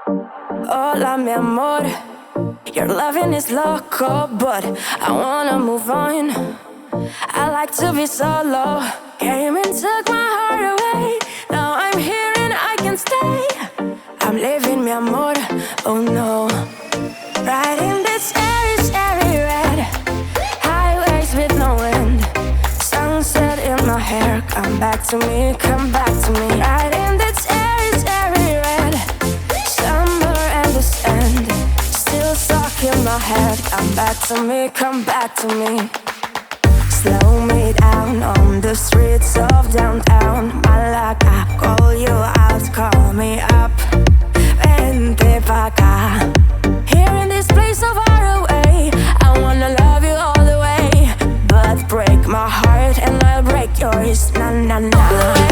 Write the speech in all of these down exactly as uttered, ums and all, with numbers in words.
Hola, mi amor. Your loving is loco, but I wanna move on. I like to be solo. Came and took my heart away. Now I'm here and I can stay. I'm leaving, mi amor. Oh no. Riding this airy, airy red highways with no wind. Sunset in my hair. Come back to me, come back to me. Riding this airy, airy red summer and the sand. Still stuck in my head. Come back to me, come back to me. Slow me down on the streets of downtown Malaga. Call you out, call me up. Vente pa' acá. Here in this place so far away, I wanna love you all the way. But break my heart and I'll break yours. Na na na.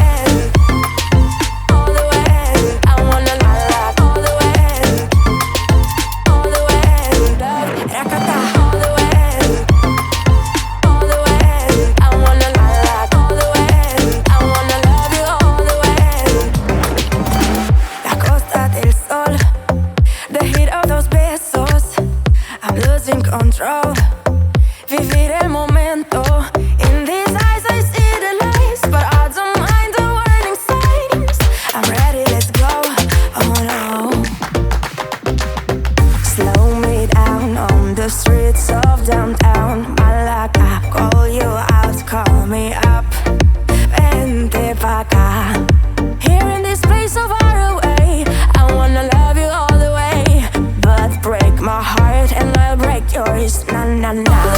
All the way, I wanna love all the way. All the way, love, rakata. All the way, all the way, I wanna love all the way. I wanna love you all the way. La Costa del Sol, the heat of those besos. I'm losing control. Vivir el momento. In these eyes I see the lights, but I don't mind the warning signs. I'm ready, let's go. Oh no. Slow me down on the streets of downtown Malaga. Call you out, call me up. Vente pa' acá. Here in this place so far away, I wanna love you all the way. But break my heart and I'll break yours. Na na na.